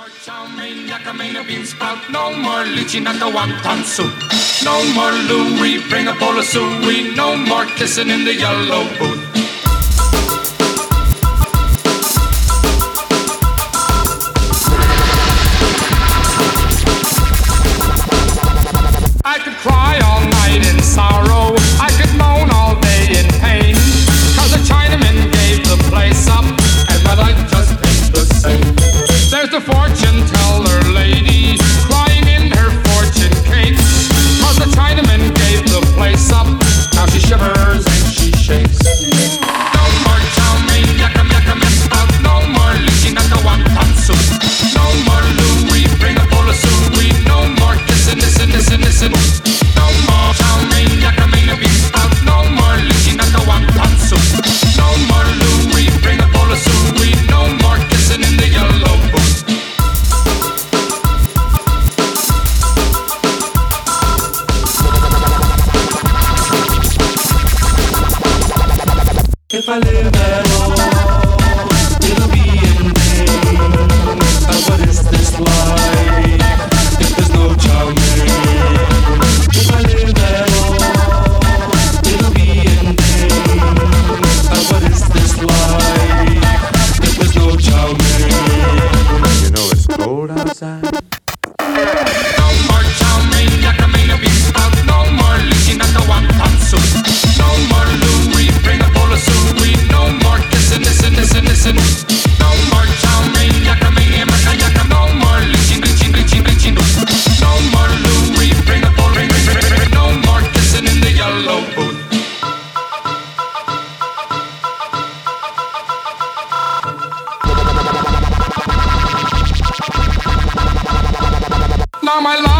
more chow mein, yakka mein, a bean sprout. No more lychee, not the wonton soup. No more Louis, bring a bowl of suey. No more kissing in the yellow booth. I could cry all night in sorrow. I could moan all day in pain. 'Cause the Chinaman gave the place up, and my life just ain't the same. There's the fortune teller lady crying in her fortune cake. 'Cause the Chinaman gave the place up. Now she shivers and she shakes. No more chow mein, yakka yakka mess out. No more lychee, not the wonton soup. No more Louis, bring a bowl of suey. No more kissing, listen. No more chow mein, yakka mein, a bean sprout. No more lychee, not the wonton soup. No more Louis, bring a bowl of suey. No more kissing in the yellow booth. If I live at all, it'll be in vain. What is this life if there's no chow mein? If I live at all, it'll be in vain. What is this life if there's no chow mein? You know it's cold outside. No more chow mein, yakka mein, a bean sprout. No more lychee, not the wonton soup. No more Louis, bring a bowl of suey. No more kissing, listen. No more chow mein, yakka mein, yakka. No more lychee. No more Louis, bring a bowl, no more kissing in the yellow booth. Now my life